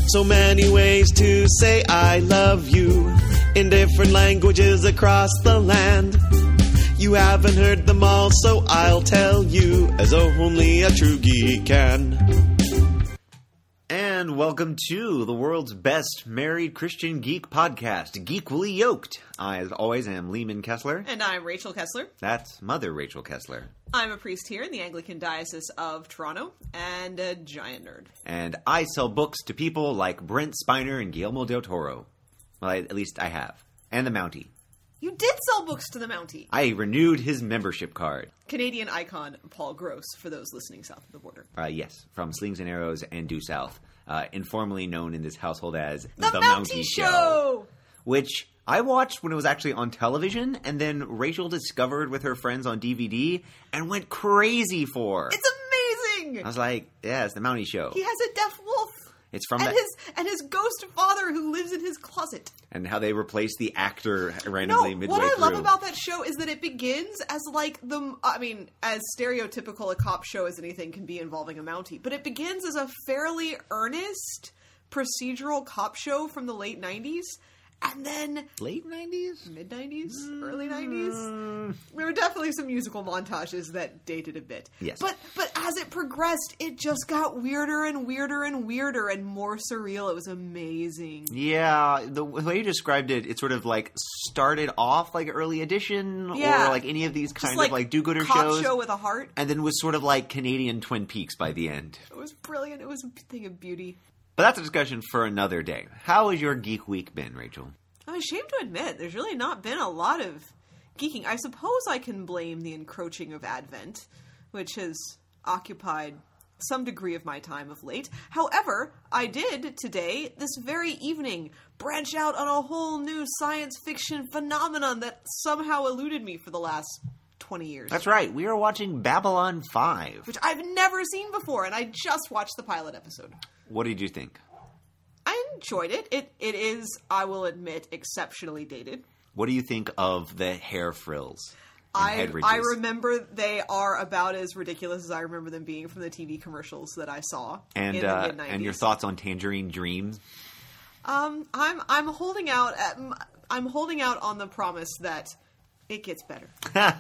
So many ways to say I love you in different languages across the land. You haven't heard them all, so I'll tell you as only a true geek can. And welcome to the world's best married Christian geek podcast, Geekly Yoked. I, as always, am Lehman Kessler. And I'm Rachel Kessler. That's Mother Rachel Kessler. I'm a priest here in the Anglican Diocese of Toronto, and a giant nerd. And I sell books to people like Brent Spiner and Guillermo del Toro. Well, at least I have. And the Mountie. You did sell books to the Mountie. I renewed his membership card. Canadian icon Paul Gross, for those listening south of the border. Yes, from Slings and Arrows and Due South. Informally known in this household as The Mountie Show! Which I watched when it was actually on television, and then Rachel discovered with her friends on DVD and went crazy for. It's amazing! I was like, yeah, it's The Mountie Show. He has a deaf wolf. It's from and his ghost father who lives in his closet. And how they replaced the actor randomly midway through. What I love about that show is that it begins as as stereotypical a cop show as anything can be involving a Mountie. But it begins as a fairly earnest procedural cop show from the late 90s. And then... Late 90s? Mid-90s? Early 90s? There were definitely some musical montages that dated a bit. Yes. But as it progressed, it just got weirder and weirder and weirder and more surreal. It was amazing. Yeah, the way you described it, it sort of like started off like Early Edition or like any of these kind of like do-gooder cop shows. Show with a heart. And then was sort of like Canadian Twin Peaks by the end. It was brilliant. It was a thing of beauty. But that's a discussion for another day. How has your geek week been, Rachel? I'm ashamed to admit, there's really not been a lot of geeking. I suppose I can blame the encroaching of Advent, which has occupied some degree of my time of late. However, I did today, this very evening, branch out on a whole new science fiction phenomenon that somehow eluded me for the last 20 years. That's right. We are watching Babylon 5. Which I've never seen before, and I just watched the pilot episode. What did you think? I enjoyed it. It is, I will admit, exceptionally dated. What do you think of the hair frills and head ridges? I remember they are about as ridiculous as I remember them being from the TV commercials that I saw in the mid-90s. And your thoughts on Tangerine Dream? I'm holding out. I'm holding out on the promise that it gets better.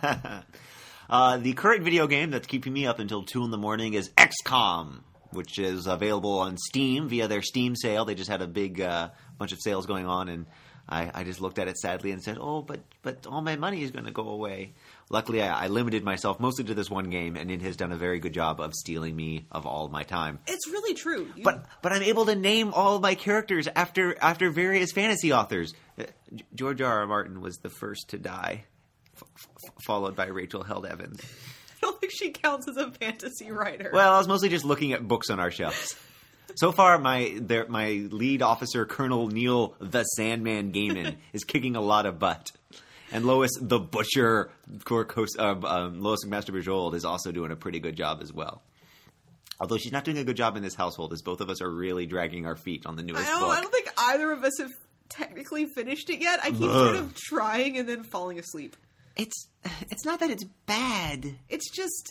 The current video game that's keeping me up until 2 in the morning is XCOM, which is available on Steam via their Steam sale. They just had a big bunch of sales going on, and I just looked at it sadly and said, oh, but all my money is going to go away. Luckily, I limited myself mostly to this one game, and it has done a very good job of stealing me of all of my time. It's really true. But I'm able to name all of my characters after various fantasy authors. George R.R. Martin was the first to die, followed by Rachel Held Evans. I don't think she counts as a fantasy writer. Well, I was mostly just looking at books on our shelves. So far, my lead officer, Colonel Neil the Sandman Gaiman, is kicking a lot of butt. And Lois the Butcher, Lois McMaster Bujold, is also doing a pretty good job as well. Although she's not doing a good job in this household, as both of us are really dragging our feet on the newest book. I don't think either of us have technically finished it yet. I keep sort of trying and then falling asleep. It's not that it's bad. It's just,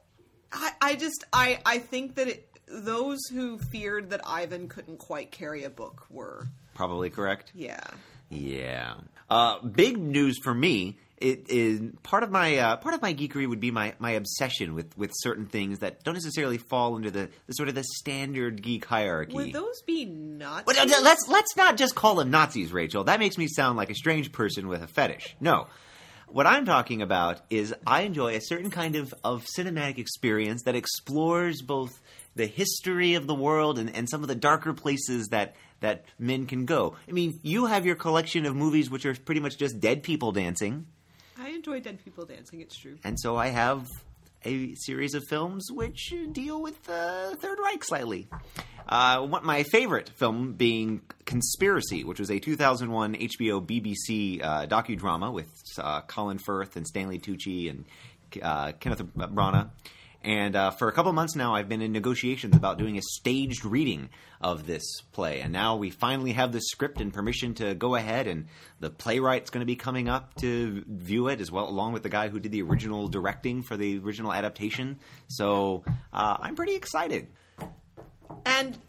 I think that those who feared that Ivan couldn't quite carry a book were probably correct. Yeah. Yeah. Big news for me. It is part of my geekery would be my obsession with certain things that don't necessarily fall under the sort of the standard geek hierarchy. Would those be Nazis? Well, let's not just call them Nazis, Rachel. That makes me sound like a strange person with a fetish. No. What I'm talking about is I enjoy a certain kind of cinematic experience that explores both the history of the world and some of the darker places that men can go. I mean, you have your collection of movies which are pretty much just dead people dancing. I enjoy dead people dancing, it's true. And so I have a series of films which deal with the Third Reich slightly. My favorite film being Conspiracy, which was a 2001 HBO BBC docudrama with Colin Firth and Stanley Tucci and Kenneth Branagh. And for a couple months now, I've been in negotiations about doing a staged reading of this play. And now we finally have the script and permission to go ahead. And the playwright's going to be coming up to view it as well, along with the guy who did the original directing for the original adaptation. So I'm pretty excited. And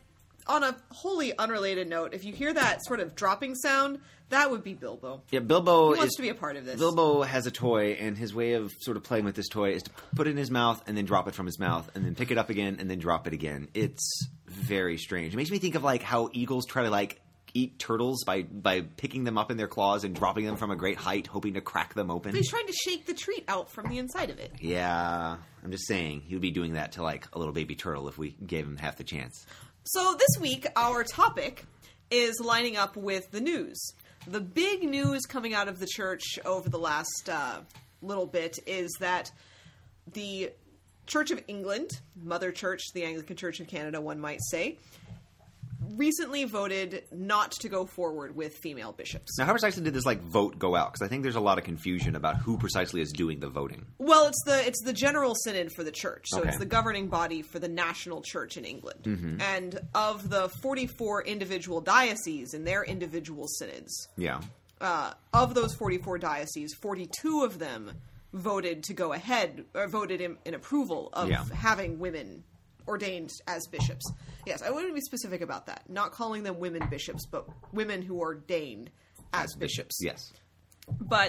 on a wholly unrelated note, if you hear that sort of dropping sound, that would be Bilbo. Yeah, Bilbo He wants to be a part of this. Bilbo has a toy, and his way of sort of playing with this toy is to put it in his mouth and then drop it from his mouth, and then pick it up again and then drop it again. It's very strange. It makes me think of like how eagles try to like eat turtles by picking them up in their claws and dropping them from a great height, hoping to crack them open. He's trying to shake the treat out from the inside of it. Yeah, I'm just saying he would be doing that to like a little baby turtle if we gave him half the chance. So this week, our topic is lining up with the news. The big news coming out of the church over the last little bit is that the Church of England, Mother Church, the Anglican Church of Canada, one might say, recently voted not to go forward with female bishops. Now, how precisely did this vote go out? Because I think there's a lot of confusion about who precisely is doing the voting. Well, it's the General Synod for the Church, so Okay. it's the governing body for the national church in England. Mm-hmm. And of the 44 individual dioceses and their individual synods, Yeah. of those 44 dioceses, 42 of them voted to go ahead, or voted in approval of having women ordained as bishops. Yes, I want to be specific about that. Not calling them women bishops, but women who are ordained as bishops. Yes. But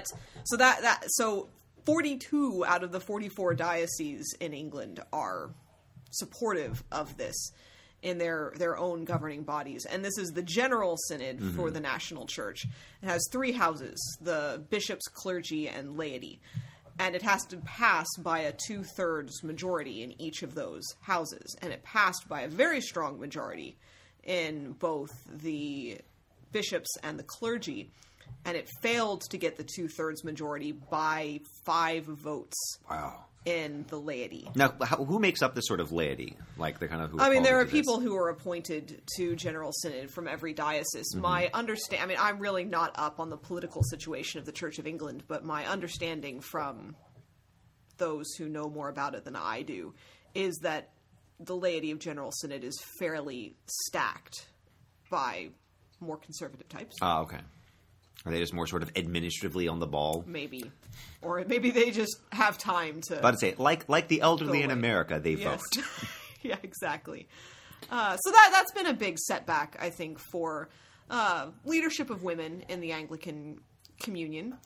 so 42 out of the 44 dioceses in England are supportive of this in their own governing bodies. And this is the General Synod for the National Church. It has 3 houses, the bishops, clergy, and laity. And it has to pass by a 2/3 majority in each of those houses. And it passed by a very strong majority in both the bishops and the clergy. And it failed to get the 2/3 majority by 5 votes. Wow. In the laity. Now, who makes up this sort of laity? Like the kind of who? I mean, there are falls into people this? who are appointed to General Synod from every diocese. My I mean, I'm really not up on the political situation of the Church of England, but my understanding from those who know more about it than I do is that the laity of General Synod is fairly stacked by more conservative types. Ah, okay. Are they just more sort of administratively on the ball? Maybe. Or maybe they just have time to... But I'd say, like the elderly in away. America, they Yes. vote. Yeah, exactly. So that's been a big setback, I think, for leadership of women in the Anglican Communion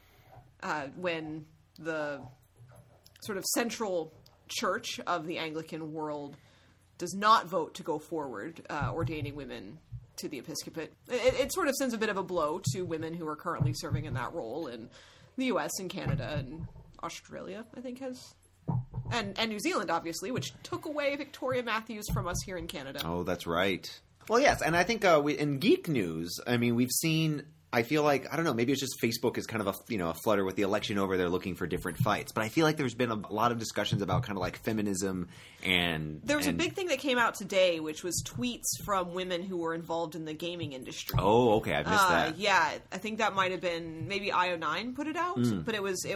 when the sort of central church of the Anglican world does not vote to go forward ordaining women to the episcopate. It sort of sends a bit of a blow to women who are currently serving in that role in the U.S. and Canada and Australia, I think, has... And New Zealand, obviously, which took away Victoria Matthews from us here in Canada. Oh, that's right. Well, yes, and I think in geek news, I mean, we've seen... I feel like, I don't know, maybe it's just Facebook is kind of a flutter with the election over. They're looking for different fights. But I feel like there's been a lot of discussions about kind of like feminism and... There was a big thing that came out today, which was tweets from women who were involved in the gaming industry. Oh, okay, I missed that. Yeah, I think that might have been, maybe IO9 put it out, but it was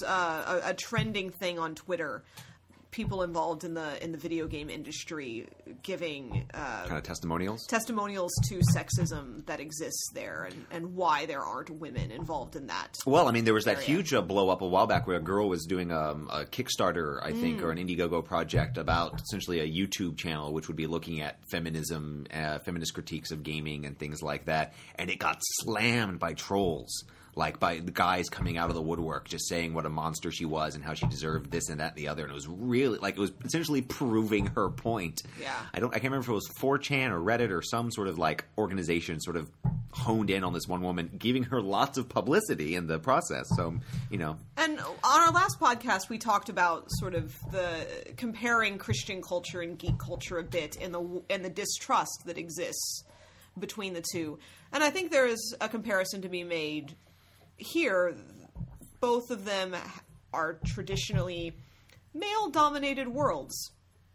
a trending thing on Twitter. People involved in the video game industry giving kind of testimonials to sexism that exists there and why there aren't women involved in that. Well, I mean, there was that area. huge blow up a while back where a girl was doing a Kickstarter, I think, or an Indiegogo project about essentially a YouTube channel which would be looking at feminism, feminist critiques of gaming and things like that, and it got slammed by trolls. Like by the guys coming out of the woodwork, just saying what a monster she was and how she deserved this and that and the other, and it was really it was essentially proving her point. Yeah, I can't remember if it was 4chan or Reddit or some sort of organization sort of honed in on this one woman, giving her lots of publicity in the process. So And on our last podcast, we talked about sort of the comparing Christian culture and geek culture a bit and the distrust that exists between the two, and I think there is a comparison to be made. Here, both of them are traditionally male-dominated worlds,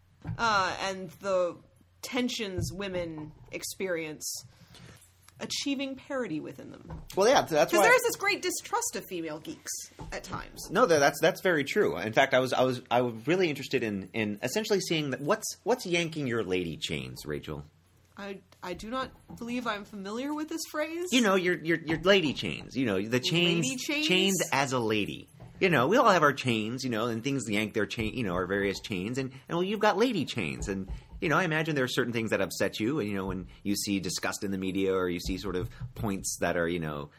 and the tensions women experience achieving parity within them. Well, yeah, that's Because why there is this great distrust of female geeks at times. No, that's very true. In fact, I was really interested in essentially seeing that what's yanking your lady chains, Rachel. I do not believe I'm familiar with this phrase. Your lady chains. The chains, Lady chains? chained as a lady. We all have our chains, and things yank their chain, our various chains, and well, you've got lady chains, and I imagine there are certain things that upset you, and, when you see disgust in the media or you see sort of points that are,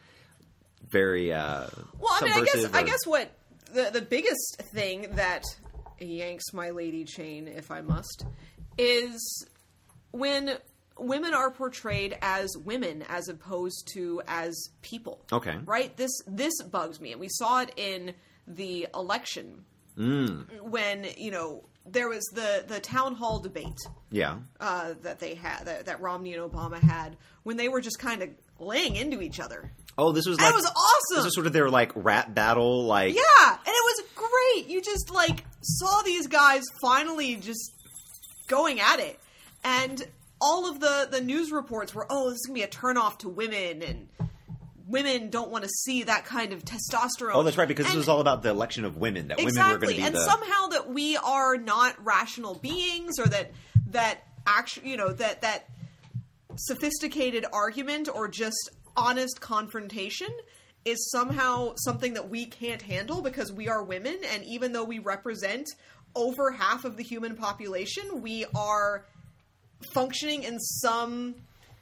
very subversive. I guess what the biggest thing that yanks my lady chain, if I must, is when women are portrayed as women as opposed to as people. Okay. Right? This bugs me. And we saw it in the election when, there was the town hall debate. Yeah. That they had, that Romney and Obama had, when they were just kind of laying into each other. Oh, this was That was awesome. This was sort of their rap battle, Yeah, and it was great. You just saw these guys finally just going at it, and all of the news reports were, this is gonna be a turnoff to women, and women don't want to see that kind of testosterone. Oh, that's right, because this was all about the election of women. That women were going to be and somehow that we are not rational beings, or that actually, that sophisticated argument or just honest confrontation is somehow something that we can't handle because we are women, and even though we represent over half of the human population, we are functioning in some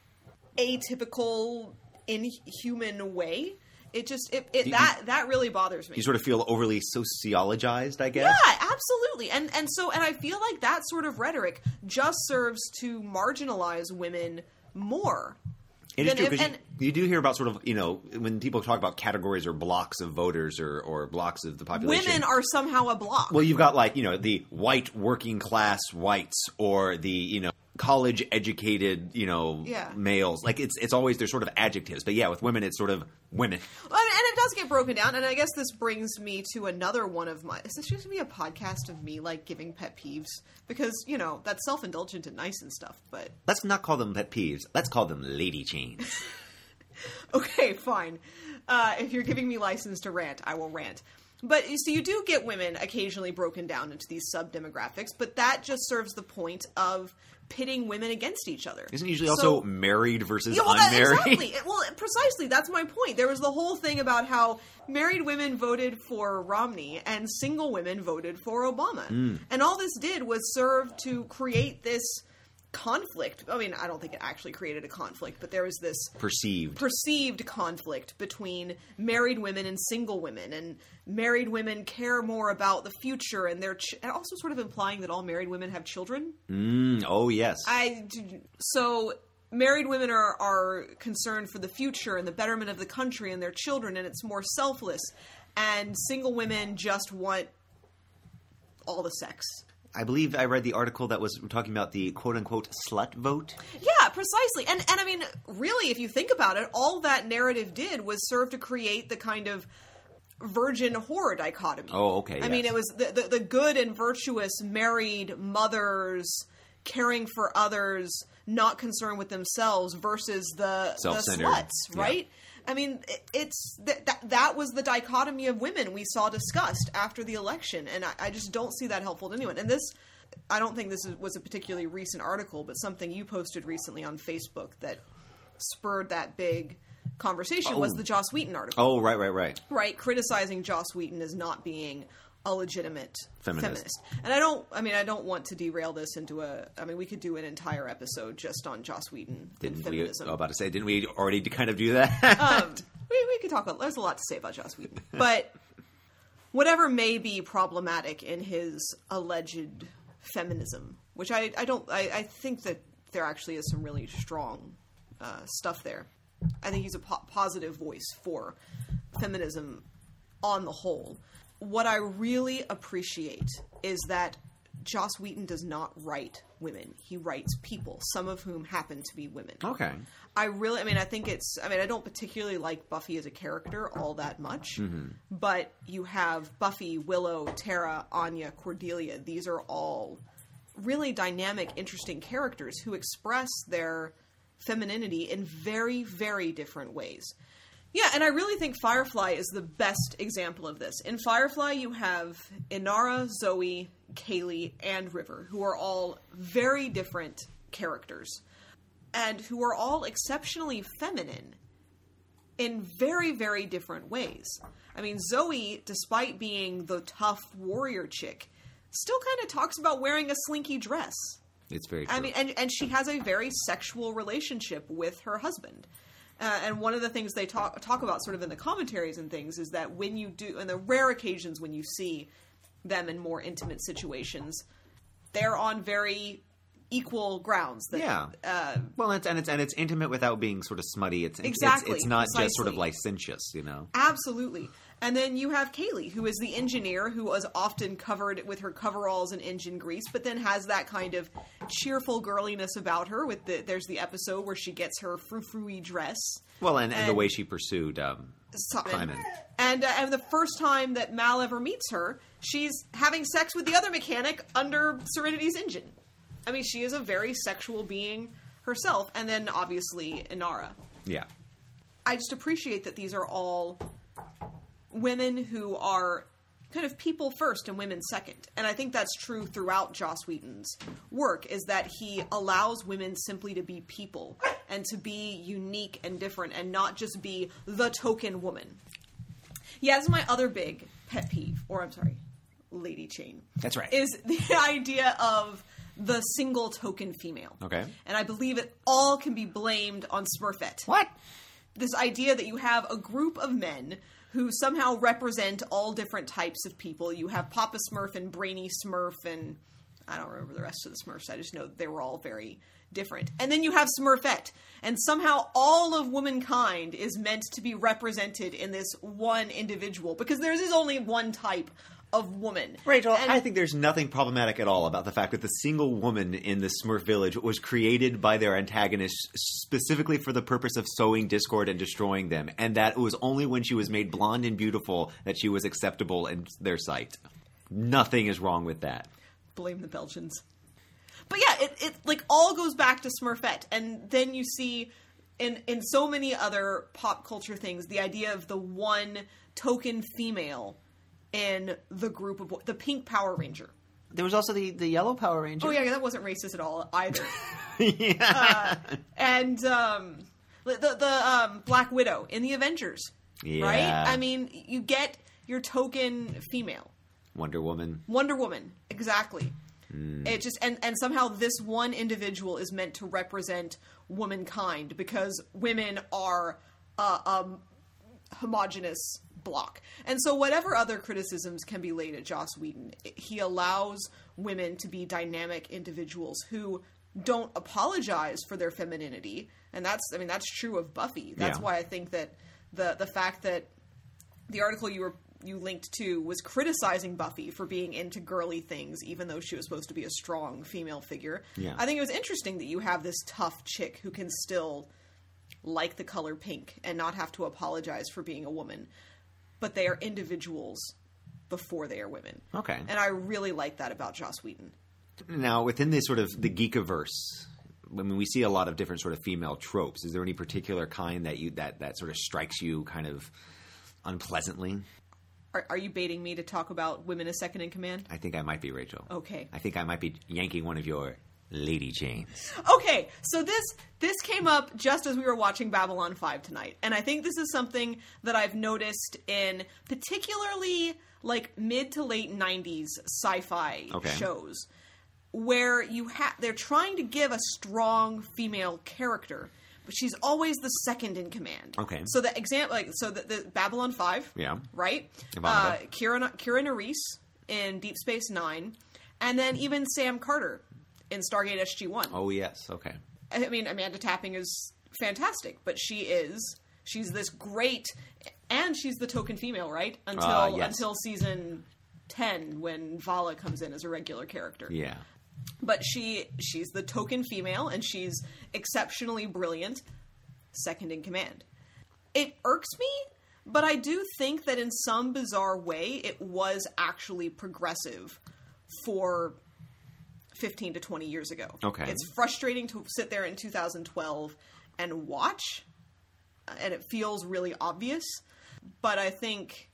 atypical, inhuman way. That really bothers me. You sort of feel overly sociologized, I guess? Yeah, absolutely. And I feel like that sort of rhetoric just serves to marginalize women more. It is true, because you do hear about sort of, when people talk about categories or blocks of voters or blocks of the population. Women are somehow a block. Well, you've got the white working class whites, or the, college educated, males. It's always, there's sort of adjectives. But yeah, with women, it's sort of women. Well, and it does get broken down. And I guess this brings me to another one of my, is this just going to be a podcast of me giving pet peeves? Because, that's self-indulgent and nice and stuff, but... Let's not call them pet peeves. Let's call them lady chains. Okay, fine. If you're giving me license to rant, I will rant. But, so you do get women occasionally broken down into these sub-demographics, but that just serves the point of pitting women against each other. Isn't it usually also married versus unmarried? Exactly. Well, precisely. That's my point. There was the whole thing about how married women voted for Romney and single women voted for Obama. And all this did was serve to create this conflict. I mean, I don't think it actually created a conflict, but there was this perceived conflict between married women and single women, and married women care more about the future, and they're and also sort of implying that all married women have children. Oh yes. So married women are concerned for the future and the betterment of the country and their children, and it's more selfless, and single women just want all the sex. I believe I read the article that was talking about the quote-unquote slut vote. Yeah, precisely. And I mean, really, if you think about it, all that narrative did was serve to create the kind of virgin-whore dichotomy. Oh, okay. I mean, it was the good and virtuous married mothers caring for others, not concerned with themselves, versus the sluts, right? Yeah. I mean, that was the dichotomy of women we saw discussed after the election, and I just don't see that helpful to anyone. And this, I don't think this was a particularly recent article, but something you posted recently on Facebook that spurred that big conversation was the Joss Whedon article. Oh, right. Right, criticizing Joss Whedon as not being a legitimate feminist. And I don't want to derail this into we could do an entire episode just on Joss Whedon and feminism. I was about to say, didn't we already kind of do that? We could talk, there's a lot to say about Joss Whedon. But whatever may be problematic in his alleged feminism, which I think that there actually is some really strong stuff there. I think he's a positive voice for feminism on the whole. What I really appreciate is that Joss Whedon does not write women. He writes people, some of whom happen to be women. Okay. I don't particularly like Buffy as a character all that much, but you have Buffy, Willow, Tara, Anya, Cordelia. These are all really dynamic, interesting characters who express their femininity in very, very different ways. Yeah, and I really think Firefly is the best example of this. In Firefly, you have Inara, Zoe, Kaylee, and River, who are all very different characters, and who are all exceptionally feminine in very, very different ways. I mean, Zoe, despite being the tough warrior chick, still kind of talks about wearing a slinky dress. It's very true. I mean, and she has a very sexual relationship with her husband. And one of the things they talk about sort of in the commentaries and things is that when you do, and the rare occasions when you see them in more intimate situations, they're on very equal grounds. That, well, it's intimate without being sort of smutty. It's exactly. It's not precisely. just sort of licentious, you know. Absolutely. And then you have Kaylee, who is the engineer, who was often covered with her coveralls and engine grease, but then has that kind of cheerful girliness about her. There's the episode where she gets her frou-frou-y dress. Well, and the way she pursued Simon. And the first time that Mal ever meets her, she's having sex with the other mechanic under Serenity's engine. I mean, she is a very sexual being herself. And then, obviously, Inara. Yeah. I just appreciate that these are all women who are kind of people first and women second. And I think that's true throughout Joss Whedon's work, is that he allows women simply to be people and to be unique and different and not just be the token woman. Yeah, this is my other big pet peeve, or I'm sorry, lady chain. That's right. Is the idea of the single token female. Okay. And I believe it all can be blamed on Smurfette. What? This idea that you have a group of men who somehow represent all different types of people. You have Papa Smurf and Brainy Smurf, and I don't remember the rest of the Smurfs. I just know they were all very different. And then you have Smurfette, and somehow all of womankind is meant to be represented in this one individual, because there is only one type of woman. Rachel, And I think there's nothing problematic at all about the fact that the single woman in the Smurf village was created by their antagonists specifically for the purpose of sowing discord and destroying them, and that it was only when she was made blonde and beautiful that she was acceptable in their sight. Nothing is wrong with that. blame the Belgians. But yeah, it like all goes back to Smurfette, and then you see in so many other pop culture things the idea of the one token female in the group of the Pink Power Ranger. There was also the Yellow Power Ranger. Oh yeah, that wasn't racist at all either. Yeah. And the Black Widow in the Avengers, Yeah. right? I mean, you get your token female. Wonder Woman. Wonder Woman, exactly. It just and somehow this one individual is meant to represent womankind because women are a homogenous block. And so whatever other criticisms can be laid at Joss Whedon, he allows women to be dynamic individuals who don't apologize for their femininity. And that's true of Buffy. That's why I think that the fact that the article you linked to was criticizing Buffy for being into girly things, even though she was supposed to be a strong female figure. Yeah. I think it was interesting that you have this tough chick who can still like the color pink and not have to apologize for being a woman. But they are individuals before they are women. Okay. And I really like that about Joss Whedon. Now, within this sort of the Geekiverse, I mean, we see a lot of different sort of female tropes. Is there any particular kind that sort of strikes you kind of unpleasantly? Are you baiting me to talk about women as second in command? I think I might be, Rachel. Okay. I think I might be yanking one of your lady chains. Okay, so this came up just as we were watching Babylon 5 tonight. And I think this is something that I've noticed in particularly like mid to late 90s sci-fi shows where they're trying to give a strong female character, but she's always the second in command. Okay. So the example, the Babylon 5, right? Kira Nerys in Deep Space Nine, and then even Sam Carter in Stargate SG-1. Oh yes, okay. I mean, Amanda Tapping is fantastic, but she's this great, and she's the token female, right? Until season 10 when Vala comes in as a regular character. Yeah. But she's the token female, and she's exceptionally brilliant, second in command. It irks me, but I do think that in some bizarre way, it was actually progressive for 15 to 20 years ago. Okay. It's frustrating to sit there in 2012 and watch, and it feels really obvious, but I think,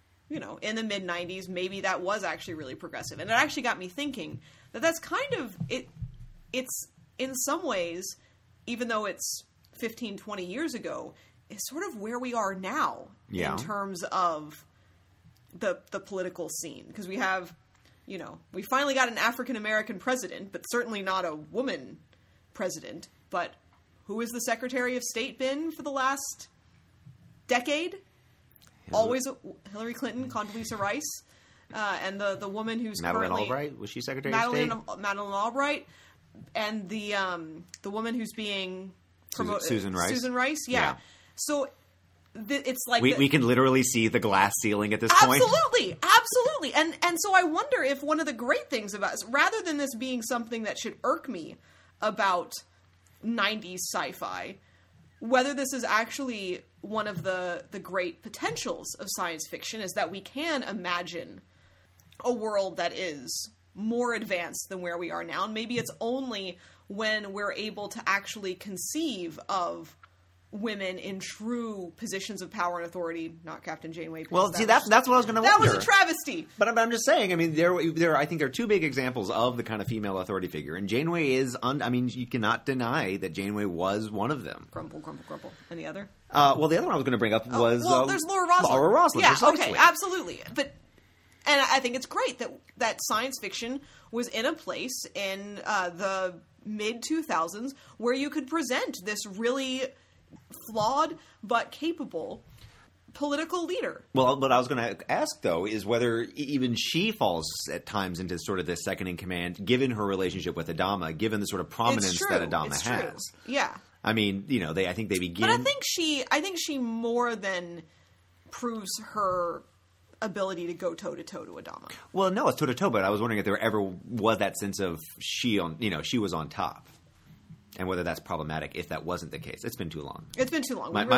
in the mid-90s, maybe that was actually really progressive. And it actually got me thinking that's kind of it's in some ways, even though it's 15, 20 years ago, it's sort of where we are now in terms of the political scene. Because we have, we finally got an African-American president, but certainly not a woman president. But who has the Secretary of State been for the last decade? Always Hillary Clinton, Condoleezza Rice, and the woman who's Madeleine currently... Albright? Was she Secretary of State? Madeleine Albright, and the woman who's being promoted... Susan Rice? Susan Rice, yeah. So... it's like we can literally see the glass ceiling at this point. Absolutely. And so I wonder if one of the great things about this, rather than this being something that should irk me about 90s sci-fi, whether this is actually one of the great potentials of science fiction is that we can imagine a world that is more advanced than where we are now. And maybe it's only when we're able to actually conceive of women in true positions of power and authority, not Captain Janeway. Well, see, that's what I was going to wonder. That was a travesty. But I'm just saying, I mean, I think there are two big examples of the kind of female authority figure, and Janeway is, you cannot deny that Janeway was one of them. Grumble. Any other? Well, the other one I was going to bring up was... there's Laura Roslin. Laura Roslin, yeah, precisely. Okay, absolutely. And I think it's great that science fiction was in a place in the mid-2000s where you could present this really flawed but capable political leader. Well, what I was going to ask, though, is whether even she falls at times into sort of this second in command, given her relationship with Adama, given the sort of prominence that Adama has. True. Yeah. I mean, I think they begin... But I think she more than proves her ability to go toe-to-toe to Adama. Well, no, it's toe-to-toe, but I was wondering if there ever was that sense of she was on top. And whether that's problematic if that wasn't the case. It's been too long. It's been too long. My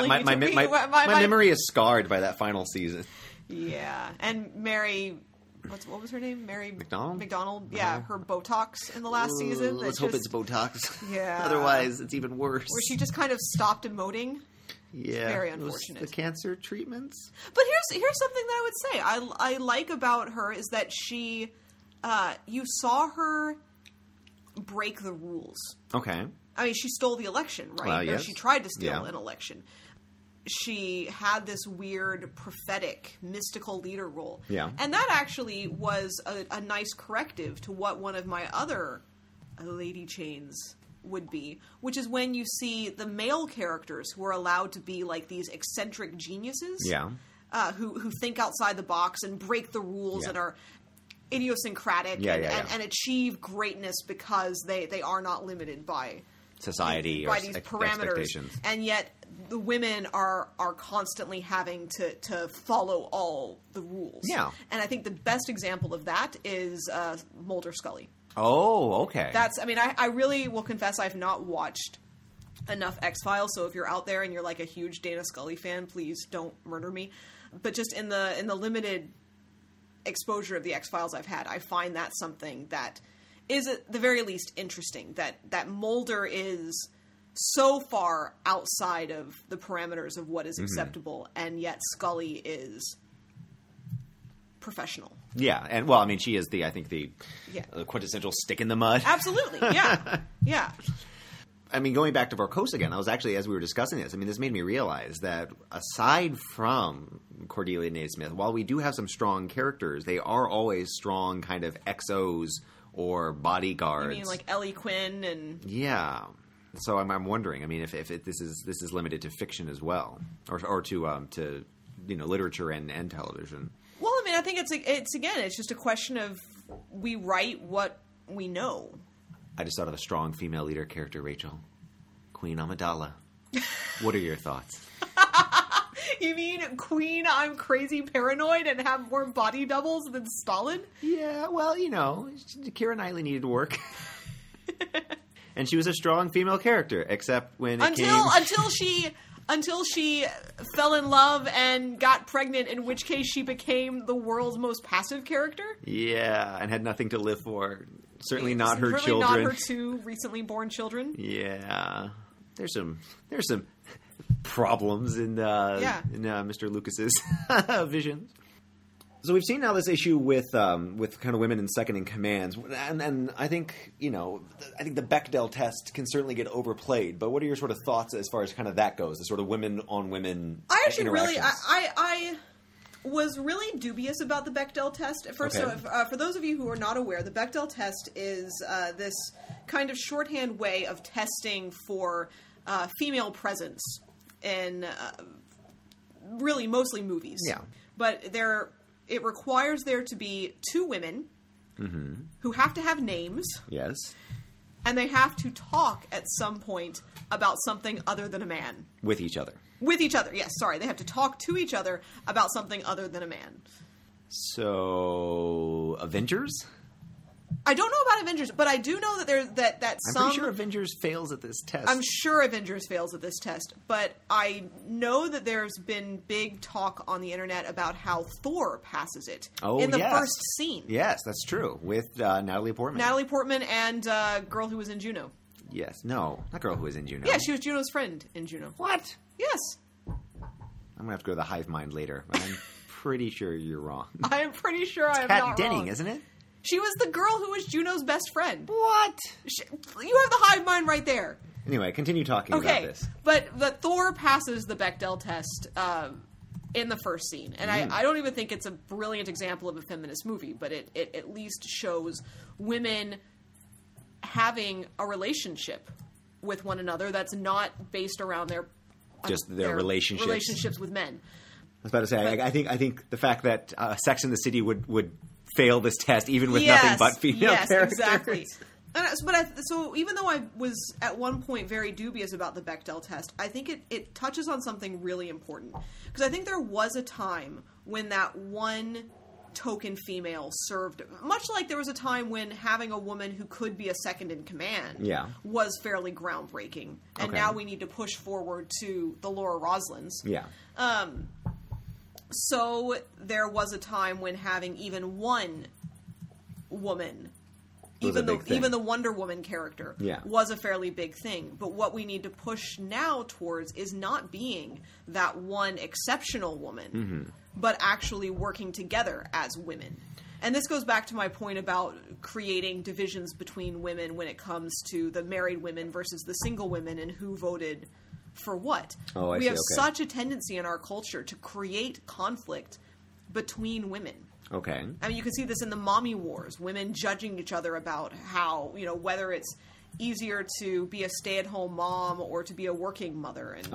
memory is scarred by that final season. Yeah. And Mary... What was her name? Mary... McDonald? Yeah, her Botox in the last season. Let's hope it's Botox. Yeah. Otherwise, it's even worse. Where she just kind of stopped emoting. Yeah. Very unfortunate. The cancer treatments. But here's something that I would say. I like about her is that she... you saw her break the rules. Okay. I mean, she stole the election, right? Yes. Or she tried to steal an election. She had this weird, prophetic, mystical leader role. Yeah. And that actually was a nice corrective to what one of my other lady chains would be, which is when you see the male characters who are allowed to be like these eccentric geniuses. Yeah. Who think outside the box and break the rules and are idiosyncratic and achieve greatness because they are not limited by society by or these parameters, and yet the women are constantly having to follow all the rules. Yeah, and I think the best example of that is Mulder Scully. Oh, okay. I really will confess I've not watched enough X-Files, so if you're out there and you're like a huge Dana Scully fan, please don't murder me. But just in the limited exposure of the X-Files I've had, I find that something that is at the very least interesting, that Mulder is so far outside of the parameters of what is acceptable, and yet Scully is professional. Yeah, and she is the quintessential stick in the mud. Absolutely, yeah. Yeah. Going back to Vorkos again, I was actually, as we were discussing this, this made me realize that aside from Cordelia Naismith, while we do have some strong characters, they are always strong kind of XOs or bodyguards. You mean like Ellie Quinn and... Yeah. So I'm wondering, if this is limited to fiction as well, or to literature and television. Well, I think it's just a question of we write what we know. I just thought of a strong female leader character, Rachel. Queen Amidala. What are your thoughts? You mean Queen, I'm crazy paranoid and have more body doubles than Stalin? Yeah, well, Keira Knightley needed work. And she was a strong female character, except when until she fell in love and got pregnant, in which case she became the world's most passive character. Yeah, and had nothing to live for. Certainly not her children. Not her two recently born children. Yeah, there's some problems in Mr. Lucas's vision. So we've seen now this issue with kind of women in second in commands, and I think the Bechdel test can certainly get overplayed. But what are your sort of thoughts as far as kind of that goes, the sort of women on women? I actually really was really dubious about the Bechdel test. First, Okay. so for those of you who are not aware, the Bechdel test is this kind of shorthand way of testing for female presence in really mostly movies. Yeah. But it requires there to be two women who have to have names, Yes. and they have to talk at some point about something other than a man. With each other. With each other, yes, sorry. They have to talk to each other about something other than a man. So, Avengers? I don't know about Avengers, but I do know that that I'm some... pretty sure Avengers fails at this test. I'm sure Avengers fails at this test, but I know that there's been big talk on the internet about how Thor passes it in the first scene. Yes, that's true. With Natalie Portman. Natalie Portman and girl who was in Juno. Yes. No, not girl who was in Juno. Yeah, she was Juno's friend in Juno. What? Yes. I'm going to have to go to the hive mind later, but I'm pretty sure you're wrong. I am pretty sure I am Kat not Denning, wrong. isn't it? She was the girl who was Juno's best friend. What? You have the hive mind right there. Anyway, continue talking about Okay, this. but Thor passes the Bechdel test in the first scene, and I don't even think it's a brilliant example of a feminist movie, but it at least shows women having a relationship with one another that's not based around their relationships with men. I was about to say, I think the fact that Sex and the City would fail this test, even with nothing but female characters. Exactly. So even though I was at one point very dubious about the Bechdel test, I think it touches on something really important. Because I think there was a time when that one token female served, much like there was a time when having a woman who could be a second in command was fairly groundbreaking. And now we need to push forward to the Laura Roslins. Yeah. So there was a time when having even one woman, even the Wonder Woman character, was a fairly big thing. But what we need to push now towards is not being that one exceptional woman, but actually working together as women. And this goes back to my point about creating divisions between women when it comes to the married women versus the single women and who voted for what. We have such a tendency in our culture to create conflict between women. Okay. I mean, you can see this in the mommy wars, women judging each other about how, whether it's easier to be a stay-at-home mom or to be a working mother. And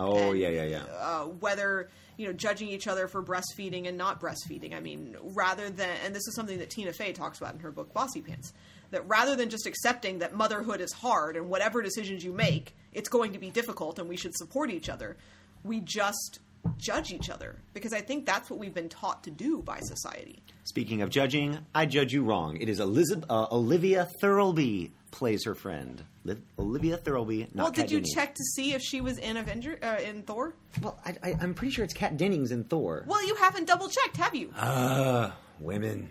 whether, judging each other for breastfeeding and not breastfeeding. I mean, rather than, and this is something that Tina Fey talks about in her book, Bossy Pants, that rather than just accepting that motherhood is hard and whatever decisions you make, it's going to be difficult and we should support each other, we just judge each other. Because I think that's what we've been taught to do by society. Speaking of judging, I judge you wrong. It is Olivia Thirlby plays her friend. Olivia Thirlby, not Kat did you Dennings. check to see if she was in in Thor? Well, I'm pretty sure it's Kat Dennings in Thor. Well, you haven't double-checked, have you? Women.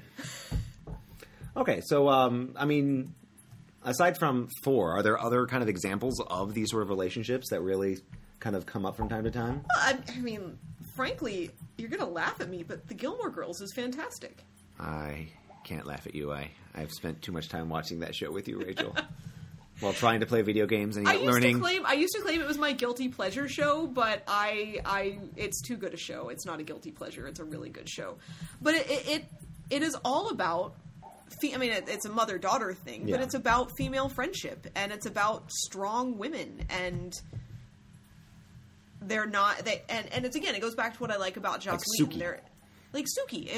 Okay, so, I mean, aside from Thor, are there other kind of examples of these sort of relationships that really kind of come up from time to time? Well, I mean, frankly, you're going to laugh at me, but the Gilmore Girls is fantastic. I can't laugh at you. I've spent too much time watching that show with you, Rachel. While trying to play video games and yet learning. I used to claim it was my guilty pleasure show, but it's too good a show. It's not a guilty pleasure. It's a really good show. But it is all about... I mean, it's a mother-daughter thing, but it's about female friendship, and it's about strong women, and they're not... And it's, again, it goes back to what I like about Joss Whedon. They're like Suki,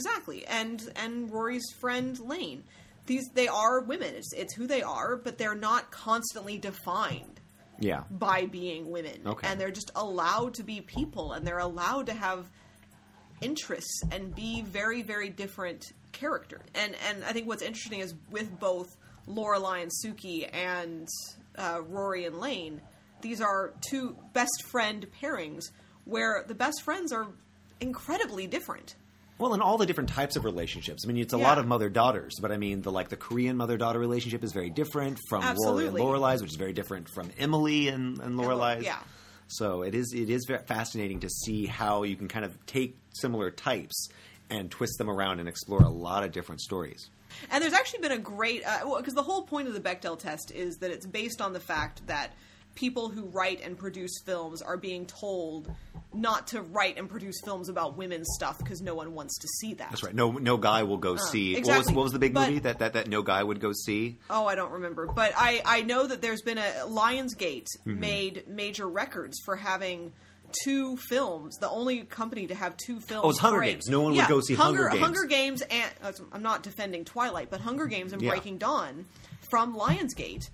and Rory's friend Lane. They are women. It's who they are, but they're not constantly defined by being women. Okay. And they're just allowed to be people, and they're allowed to have interests and be very, very different characters. And I think what's interesting is with both Lorelai and Suki and Rory and Lane, these are two best friend pairings where the best friends are incredibly different. Well, in all the different types of relationships. I mean, it's a lot of mother-daughters, but I mean, the Korean mother-daughter relationship is very different from Rory and Lorelai's, which is very different from Emily and Lorelai's. Yeah. So it is very fascinating to see how you can kind of take similar types and twist them around and explore a lot of different stories. And there's actually been a great... because the whole point of the Bechdel test is that it's based on the fact that people who write and produce films are being told not to write and produce films about women's stuff because no one wants to see that. That's right. No guy will go see. Exactly. What was the big movie that no guy would go see? Oh, I don't remember. But I know that there's been Lionsgate made major records for having 2 films, the only company to have 2 films. Oh, it's Hunger Games. No one would go see Hunger Games. Hunger Games, and I'm not defending Twilight, but Hunger Games and Breaking Dawn from Lionsgate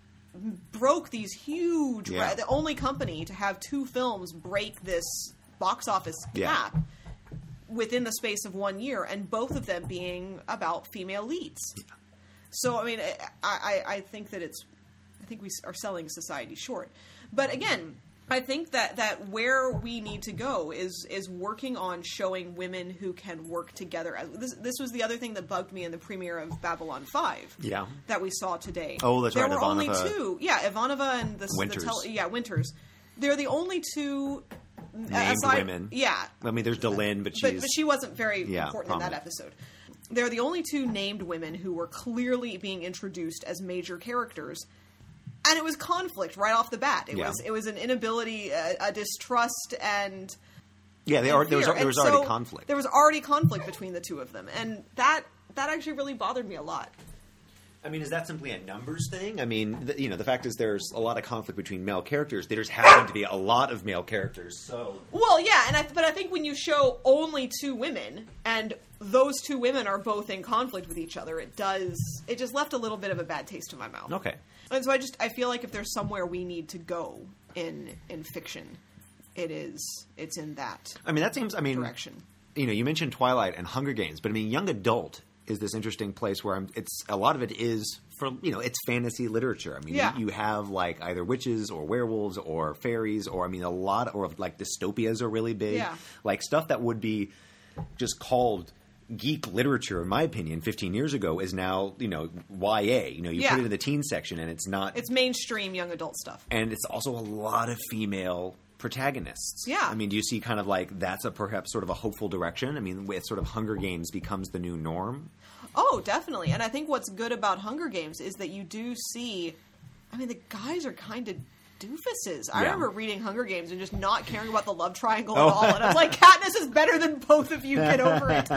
broke these huge... the only company to have 2 films break this box office cap within the space of 1 year, and both of them being about female leads. Yeah. So, I mean, I think that I think we are selling society short. But again... I think that where we need to go is working on showing women who can work together. This was the other thing that bugged me in the premiere of Babylon 5 that we saw today. Oh, that's right. There were only 2. Yeah, Ivanova and Winters. Winters. They're the only 2 named women. Yeah. I mean, there's Delenn, but she wasn't very important in that episode. They're the only 2 named women who were clearly being introduced as major characters. And it was conflict right off the bat. It was an inability, a distrust, and there was already conflict. There was already conflict between the 2 of them, and that actually really bothered me a lot. I mean, is that simply a numbers thing? I mean, the fact is there's a lot of conflict between male characters. There just happen to be a lot of male characters. So well, yeah, but I think when you show only 2 women and those 2 women are both in conflict with each other, it just left a little bit of a bad taste in my mouth. Okay. And so I feel like if there's somewhere we need to go in fiction, it's in that. I mean, that seems direction. You mentioned Twilight and Hunger Games, but I mean, young adult is this interesting place where a lot of it is from it's fantasy literature. I mean, you have like either witches or werewolves or fairies or a lot or like dystopias are really big. Yeah. Like stuff that would be just called geek literature, in my opinion, 15 years ago is now, YA. You put it in the teen section and it's not... It's mainstream young adult stuff. And it's also a lot of female protagonists. Yeah. I mean, do you see kind of like that's perhaps sort of a hopeful direction? I mean, with sort of Hunger Games becomes the new norm? Oh, definitely. And I think what's good about Hunger Games is that you do see... I mean, the guys are kind of... doofuses. I remember reading Hunger Games and just not caring about the love triangle at all. And I was like, Katniss is better than both of you. Get over it.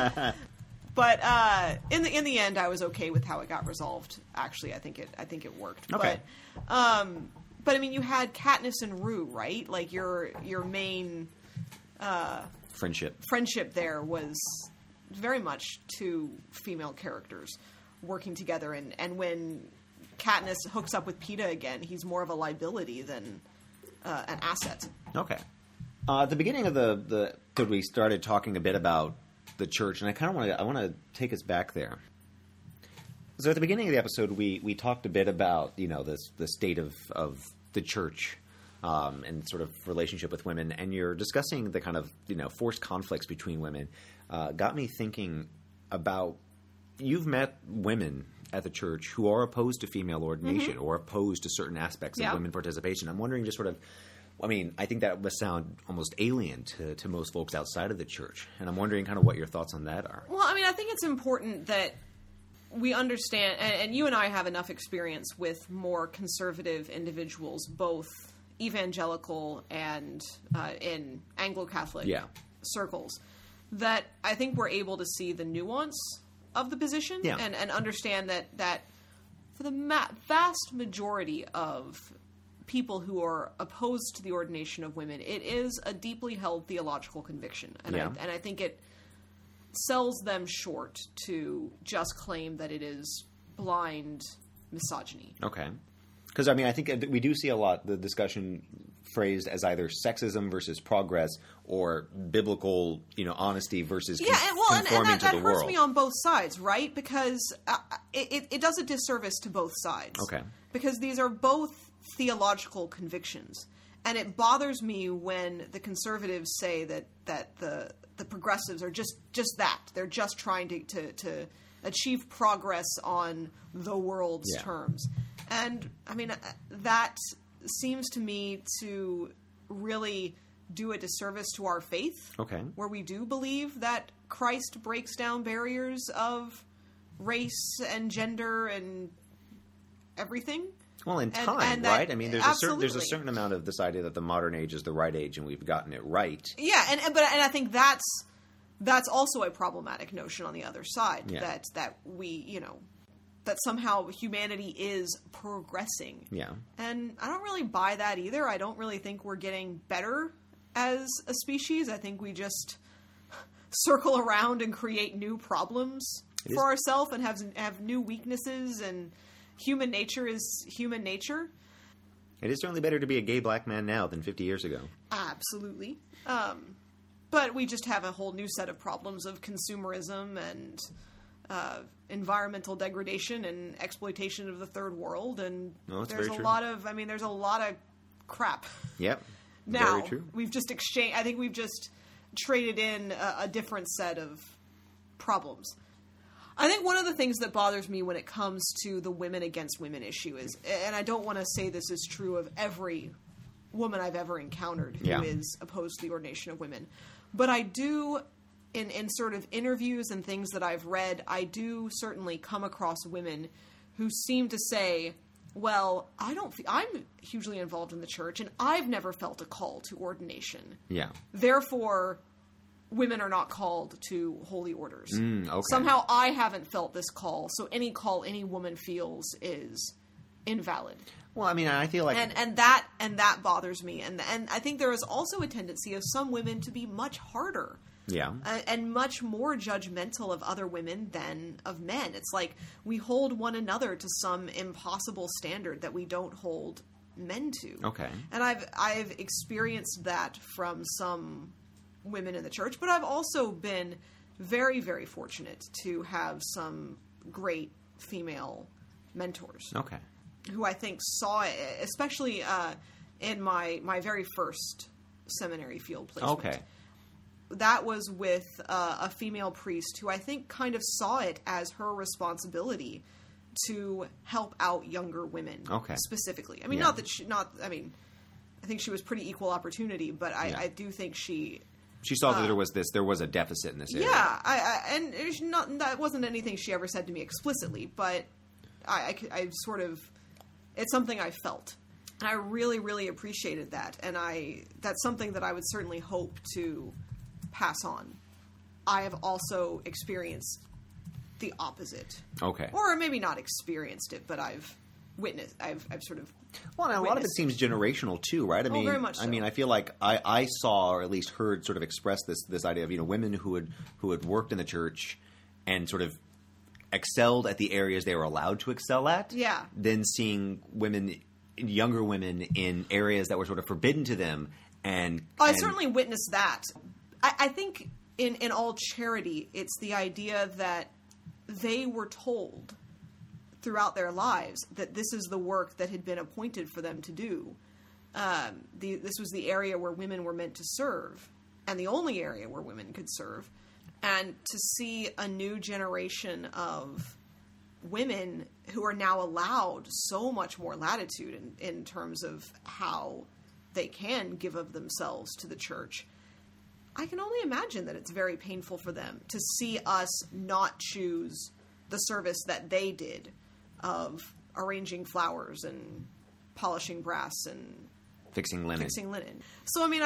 But in the end, I was okay with how it got resolved. Actually, I think it worked. Okay. But I mean, you had Katniss and Rue, right? Like your main friendship there was very much 2 female characters working together, and when Katniss hooks up with Peeta again, he's more of a liability than an asset. Okay. At the beginning of the we started talking a bit about the church, and I want to take us back there. So at the beginning of the episode, we talked a bit about the state of the church and sort of relationship with women, and you're discussing the kind of forced conflicts between women. Got me thinking about you've met women at the church who are opposed to female ordination or opposed to certain aspects of women participation. I'm wondering just sort of, I think that must sound almost alien to most folks outside of the church. And I'm wondering kind of what your thoughts on that are. Well, I think it's important that we understand, and you and I have enough experience with more conservative individuals, both evangelical and in Anglo-Catholic circles, that I think we're able to see the nuance of the position and understand that for the vast majority of people who are opposed to the ordination of women, it is a deeply held theological conviction. And I think it sells them short to just claim that it is blind misogyny. Okay. Because, I think we do see a lot the discussion phrased as either sexism versus progress or biblical, honesty versus conforming to the world. That hurts me on both sides, right? Because it does a disservice to both sides. Okay. Because these are both theological convictions. And it bothers me when the conservatives say that the progressives are just that. They're just trying to achieve progress on the world's terms. And, that seems to me to really do a disservice to our faith. Okay. Where we do believe that Christ breaks down barriers of race and gender and everything. Well, in time, and that, right? I mean, there's a certain amount of this idea that the modern age is the right age and we've gotten it right. Yeah, and I think that's also a problematic notion on the other side, that we, that somehow humanity is progressing. Yeah. And I don't really buy that either. I don't really think we're getting better as a species. I think we just circle around and create new problems for ourselves and have new weaknesses, and human nature is human nature. It is certainly better to be a gay black man now than 50 years ago. Absolutely. But we just have a whole new set of problems of consumerism and environmental degradation and exploitation of the third world, and there's a lot of crap. Yep. Now very true. I think we've just traded in a different set of problems. I think one of the things that bothers me when it comes to the women against women issue is, and I don't want to say this is true of every woman I've ever encountered who is opposed to the ordination of women, but I do, in sort of interviews and things that I've read, I do certainly come across women who seem to say, well, I'm hugely involved in the church and I've never felt a call to ordination. Yeah. Therefore, women are not called to holy orders. Okay. Somehow I haven't felt this call, so any call any woman feels is invalid. Well, I mean, I feel like... And that bothers me. And I think there is also a tendency of some women to be much harder. Yeah. And much more judgmental of other women than of men. It's like we hold one another to some impossible standard that we don't hold men to. Okay. And I've experienced that from some women in the church, but I've also been very, very fortunate to have some great female mentors. Okay. Who I think saw it, especially in my very first seminary field placement. Okay. That was with a female priest who I think kind of saw it as her responsibility to help out younger women. Okay. Specifically. I mean, Yeah. I think she was pretty equal opportunity, but I do think she saw that there was a deficit in this area. Yeah, and that wasn't anything she ever said to me explicitly, but I sort of, it's something I felt. And I really, really appreciated that. And that's something that I would certainly hope to pass on. I have also experienced the opposite. Okay. Or maybe not experienced it, but I've sort of... Well, and a lot of it seems generational too, right? I mean, very much so. I mean, I feel like I saw, or at least heard, sort of express this idea of women who had worked in the church and sort of excelled at the areas they were allowed to excel at. Yeah. Then seeing younger women in areas that were sort of forbidden to them, and I certainly witnessed that. I think in all charity, it's the idea that they were told throughout their lives that this is the work that had been appointed for them to do. This was the area where women were meant to serve, and the only area where women could serve. And to see a new generation of women who are now allowed so much more latitude in terms of how they can give of themselves to the church, I can only imagine that it's very painful for them to see us not choose the service that they did of arranging flowers and polishing brass and fixing linen. So, I mean,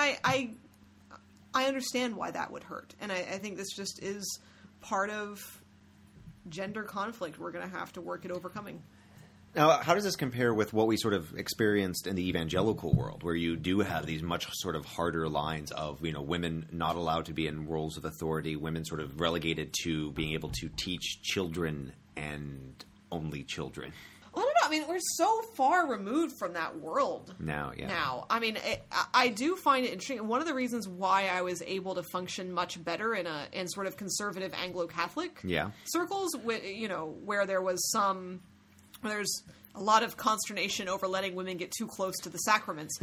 I understand why that would hurt. And I think this just is part of gender conflict we're going to have to work at overcoming. Now, how does this compare with what we sort of experienced in the evangelical world, where you do have these much sort of harder lines of, women not allowed to be in roles of authority, women sort of relegated to being able to teach children and only children? Well, I don't know. I mean, we're so far removed from that world now. I mean, I do find it interesting. One of the reasons why I was able to function much better in sort of conservative Anglo-Catholic circles, where there's a lot of consternation over letting women get too close to the sacraments,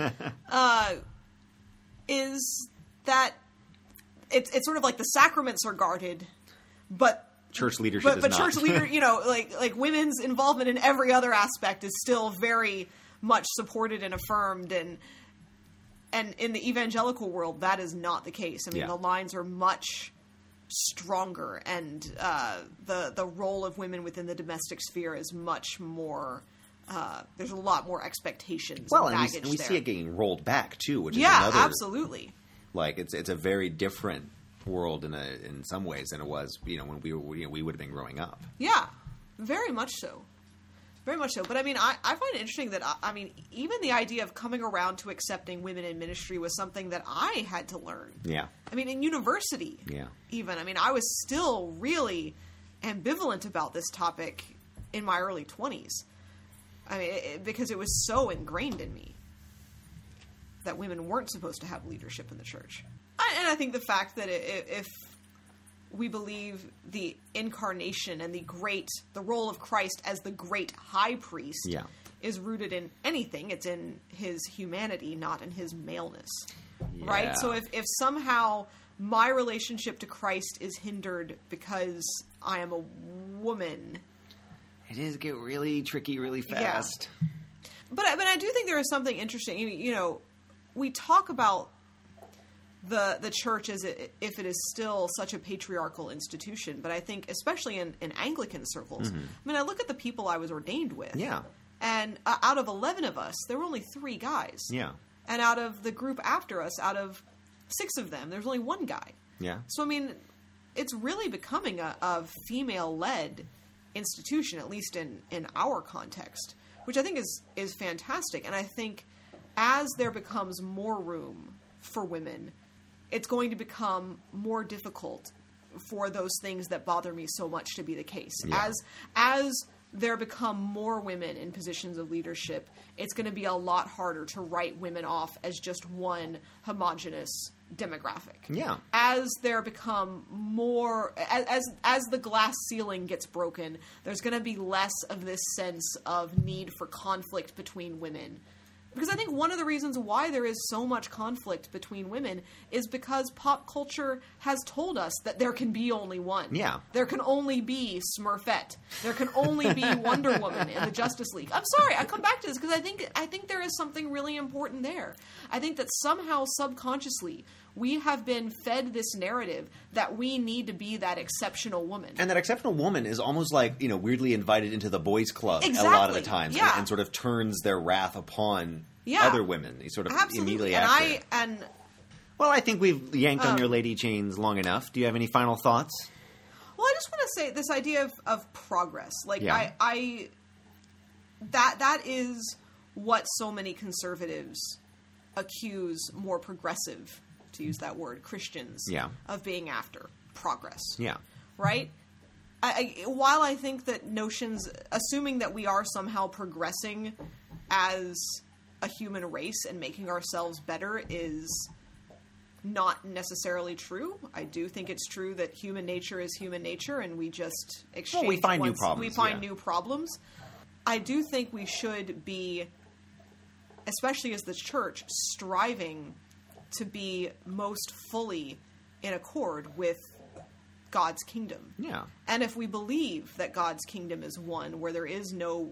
is that it's sort of like the sacraments are guarded, but church leadership is but not. Church leader, like women's involvement in every other aspect is still very much supported and affirmed, and in the evangelical world that is not the case. I mean, the lines are much stronger, and the role of women within the domestic sphere is much more there's a lot more expectations Well, and and baggage we there. see it getting rolled back too, which is Yeah, another. absolutely. Like it's a very different world in some ways than it was when we would have been growing up. Yeah, very much so. Very much so. But I mean, I find it interesting that, I mean, even the idea of coming around to accepting women in ministry was something that I had to learn. Yeah. I mean, in university, even. I mean, I was still really ambivalent about this topic in my early 20s. I mean, because it was so ingrained in me that women weren't supposed to have leadership in the church. And I think the fact that if we believe the incarnation and the role of Christ as the great high priest is rooted in anything, it's in his humanity, not in his maleness. Yeah. Right? So if somehow my relationship to Christ is hindered because I am a woman, It does get really tricky really fast. Yeah. But I do think there is something interesting. You know, we talk about the church as if it is still such a patriarchal institution, but I think especially in Anglican circles, I mean, I look at the people I was ordained with. Yeah. And out of 11 of us, there were only 3 guys. Yeah. And out of the group after us, out of 6 of them, there's only 1 guy. Yeah. So, I mean, it's really becoming a female-led institution, at least in our context, which I think is fantastic. And I think as there becomes more room for women, it's going to become more difficult for those things that bother me so much to be the case. Yeah. As there become more women in positions of leadership, it's going to be a lot harder to write women off as just one homogenous demographic. Yeah. As there become more, as the glass ceiling gets broken, there's going to be less of this sense of need for conflict between women. Because I think one of the reasons why there is so much conflict between women is because pop culture has told us that there can be only one. Yeah. There can only be Smurfette. There can only be Wonder Woman in the Justice League. I'm sorry, I come back to this because I think there is something really important there. I think that somehow subconsciously we have been fed this narrative that we need to be that exceptional woman. And that exceptional woman is almost like, weirdly invited into the boys' club Exactly. a lot of the times, Yeah. and sort of turns their wrath upon Yeah. other women. Sort of Absolutely. immediately And after. Well, I think we've yanked on your lady chains long enough. Do you have any final thoughts? Well, I just want to say this idea of progress. Like, Yeah. that is what so many conservatives accuse more progressive, to use that word, Christians of being after. Progress. Yeah. Right? While I think that notions, assuming that we are somehow progressing as a human race and making ourselves better is not necessarily true. I do think it's true that human nature is human nature, and we just exchange. Well, we find new problems. We find new problems. I do think we should be, especially as the church, striving to be most fully in accord with God's kingdom. Yeah. And if we believe that God's kingdom is one, where there is no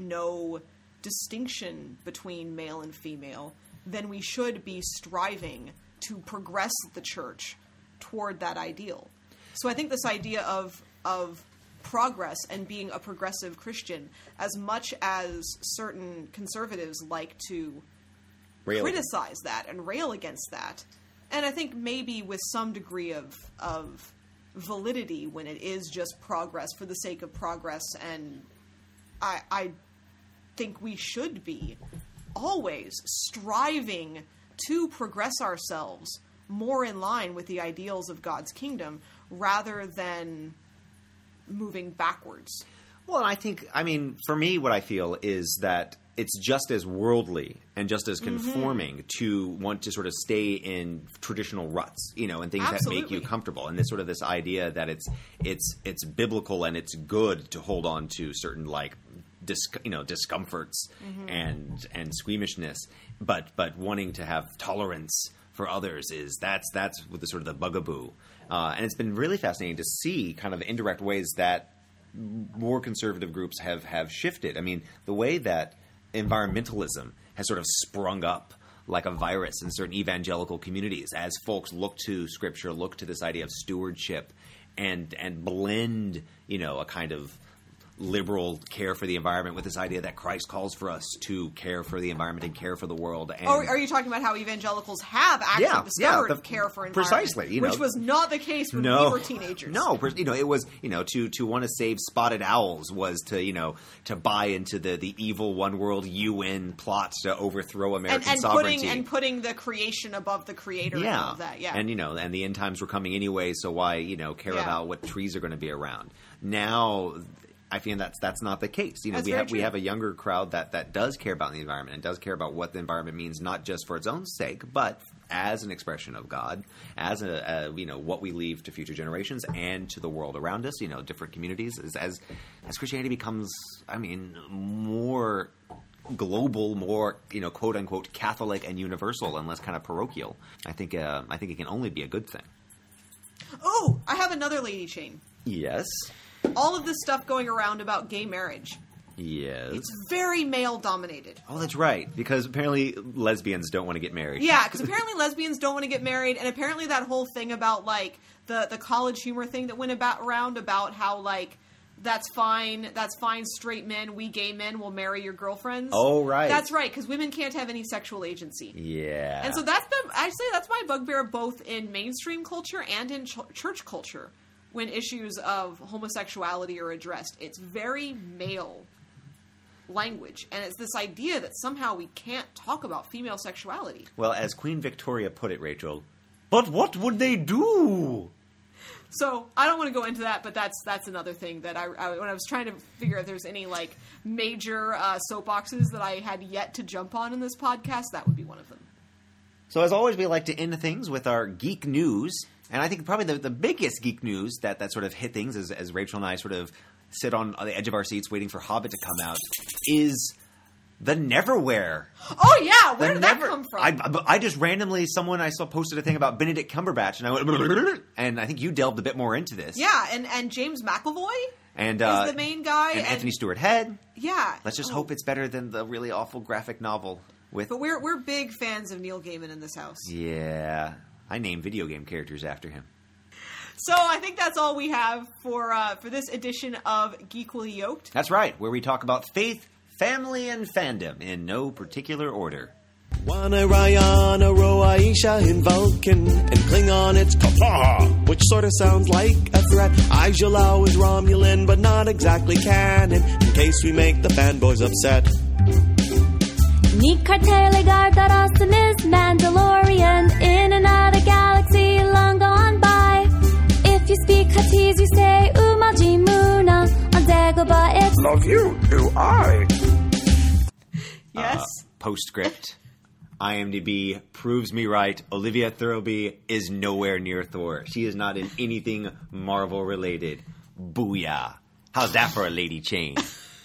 distinction between male and female, then we should be striving to progress the church toward that ideal. So I think this idea of progress and being a progressive Christian, as much as certain conservatives like to criticize that and rail against that, and I think maybe with some degree of validity when it is just progress for the sake of progress, and I think we should be always striving to progress ourselves more in line with the ideals of God's kingdom rather than moving backwards. Well, I mean, for me, what I feel is that it's just as worldly and just as conforming to want to sort of stay in traditional ruts, and things that make you comfortable. And this idea that it's biblical and it's good to hold on to certain discomforts and squeamishness, but wanting to have tolerance for others that's with the sort of the bugaboo. And it's been really fascinating to see kind of indirect ways that more conservative groups have shifted. I mean, the way that environmentalism has sort of sprung up like a virus in certain evangelical communities as folks look to Scripture, look to this idea of stewardship and blend, a kind of liberal care for the environment with this idea that Christ calls for us to care for the environment and care for the world. And or are you talking about how evangelicals have actually discovered care for environment? Precisely. Which was not the case when we were teenagers. No, it was, to want to save spotted owls was to buy into the evil one world UN plots to overthrow American sovereignty. And putting the creation above the creator and all of that, And, and the end times were coming anyway, so why, care about what trees are going to be around. Now, I feel that's not the case. We have a younger crowd that does care about the environment and does care about what the environment means, not just for its own sake, but as an expression of God, as what we leave to future generations and to the world around us. Different communities as Christianity becomes, more global, more quote unquote Catholic and universal, and less kind of parochial. I think it can only be a good thing. Oh, I have another lady chain. Yes. All of this stuff going around about gay marriage. Yes. It's very male-dominated. Oh, that's right. Because apparently lesbians don't want to get married. Yeah, because apparently lesbians don't want to get married, and apparently that whole thing about, the College Humor thing that went around about how, that's fine, straight men, we gay men will marry your girlfriends. Oh, right. That's right, because women can't have any sexual agency. Yeah. And so that's my bugbear both in mainstream culture and in church culture. When issues of homosexuality are addressed, it's very male language, and it's this idea that somehow we can't talk about female sexuality. Well, as Queen Victoria put it, Rachel, but what would they do? So I don't want to go into that, but that's another thing that I when I was trying to figure out if there's any major soapboxes that I had yet to jump on in this podcast, that would be one of them. So as always, we like to end things with our geek news. And I think probably the biggest geek news that sort of hit things as Rachel and I sort of sit on the edge of our seats waiting for Hobbit to come out is the Neverwhere. Oh, yeah. Where did that come from? I just randomly, someone I saw posted a thing about Benedict Cumberbatch, and I went, and I think you delved a bit more into this. Yeah, and James McAvoy is the main guy. And Anthony Stewart Head. Yeah. Let's just hope it's better than the really awful graphic novel. But we're big fans of Neil Gaiman in this house. Yeah. I name video game characters after him. So I think that's all we have for this edition of Geekly Yoked. That's right, where we talk about faith, family, and fandom in no particular order. Wana Rayana Roaisha in Vulcan and Klingon it's Kafaha, which sort of sounds like a threat. Aijalau is Romulan, but not exactly canon, in case we make the fanboys upset. Is Mandalorian in another galaxy long gone by. If you speak Huttese, you say Umaji Muna on Dagobah. It's love you, do I? Yes. Postscript. IMDb proves me right. Olivia Thirlby is nowhere near Thor. She is not in anything Marvel related. Booyah. How's that for a lady chain?